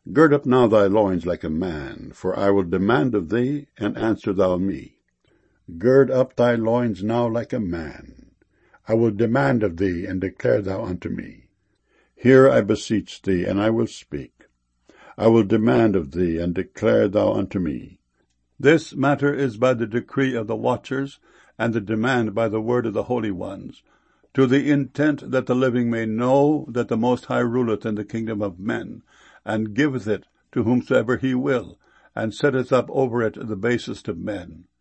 Gird up now thy loins like a man, for I will demand of thee, and answer thou me. Gird up thy loins now like a man. I will demand of thee, and declare thou unto me. Hear, I beseech thee, and I will speak. I will demand of thee, and declare thou unto me. This matter is by the decree of the watchers, and the demand by the word of the holy ones, to the intent that the living may know that the Most High ruleth in the kingdom of men, and giveth it to whomsoever he will, and setteth up over it the basest of men.